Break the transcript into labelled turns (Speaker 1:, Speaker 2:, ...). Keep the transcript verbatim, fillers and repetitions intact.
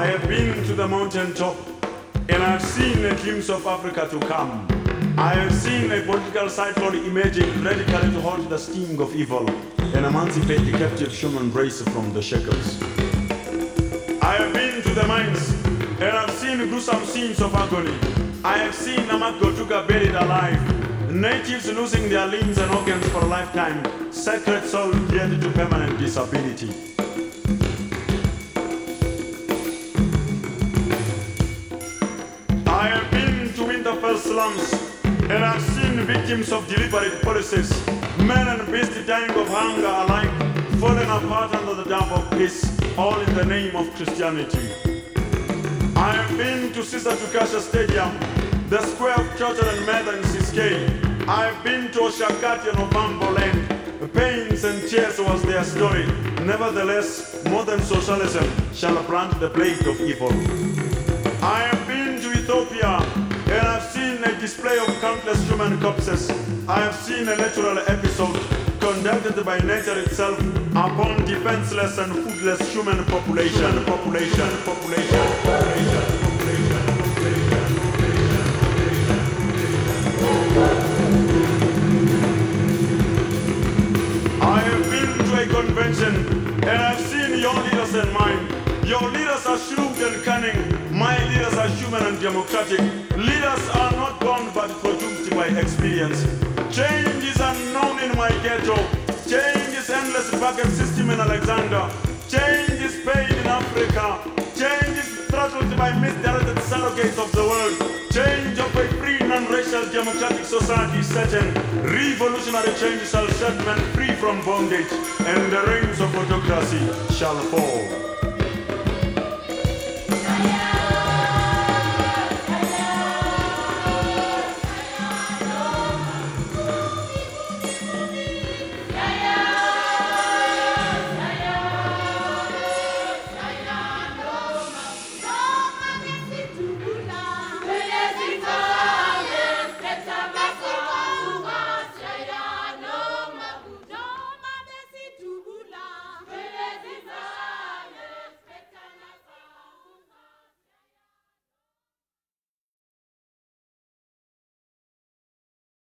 Speaker 1: I have been to the mountain top, and I have seen a glimpse of Africa to come. I have seen a political cycle emerging radically to halt the sting of evil and emancipate the captive human race from the shackles. I have been to the mines, and I have seen gruesome scenes of agony. I have seen Namak Gotuka buried alive, natives losing their limbs and organs for a lifetime, sacred soul geared to permanent disability. I have been to Winterfell slums, and I've seen victims of deliberate policies, men and beasts dying of hunger alike, falling apart under the dam of peace, all in the name of Christianity. I have been to Sister Tukasha Stadium, the square of Churchill and Mother in Siskay. I have been to Oshakati and Ovambo land. Pains and tears was their story. Nevertheless, modern socialism shall plant the blade of evil. I have been to Ethiopia, and I've seen a display of countless human corpses. I have seen a natural episode conducted by nature itself upon defenseless and foodless human population, population, population, population, population. I have been to a convention, and I've seen your leaders and mine. Your leaders are shrewd and cunning. My leaders are human and democratic. Leaders are not born but produced by experience. Change is unknown in my ghetto. Change is endless bucket system in Alexander. Change is pain in Africa. Change is throttled by misdirected surrogates of the world. Change of a free non-racial democratic society is certain. Revolutionary change shall set men free from bondage, and the reins of autocracy shall fall.